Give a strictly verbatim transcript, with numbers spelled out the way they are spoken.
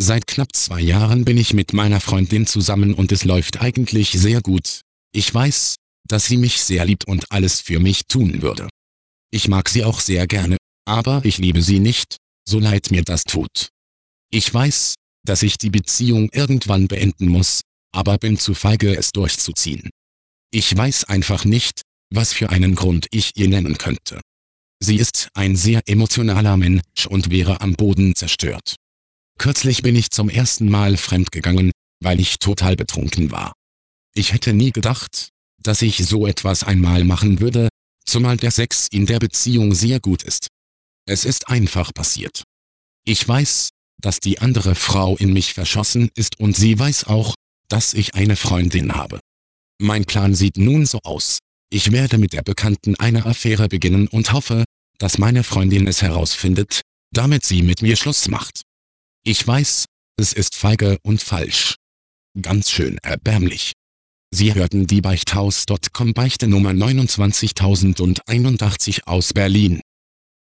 Seit knapp zwei Jahren bin ich mit meiner Freundin zusammen und es läuft eigentlich sehr gut. Ich weiß, dass sie mich sehr liebt und alles für mich tun würde. Ich mag sie auch sehr gerne, aber ich liebe sie nicht, so leid mir das tut. Ich weiß, dass ich die Beziehung irgendwann beenden muss, aber bin zu feige, es durchzuziehen. Ich weiß einfach nicht, was für einen Grund ich ihr nennen könnte. Sie ist ein sehr emotionaler Mensch und wäre am Boden zerstört. Kürzlich bin ich zum ersten Mal fremdgegangen, weil ich total betrunken war. Ich hätte nie gedacht, dass ich so etwas einmal machen würde, zumal der Sex in der Beziehung sehr gut ist. Es ist einfach passiert. Ich weiß, dass die andere Frau in mich verschossen ist und sie weiß auch, dass ich eine Freundin habe. Mein Plan sieht nun so aus: Ich werde mit der Bekannten eine Affäre beginnen und hoffe, dass meine Freundin es herausfindet, damit sie mit mir Schluss macht. Ich weiß, es ist feige und falsch. Ganz schön erbärmlich. Sie hörten die Beichthaus Punkt com Beichte Nummer neunundzwanzigtausendeinundachtzig aus Berlin.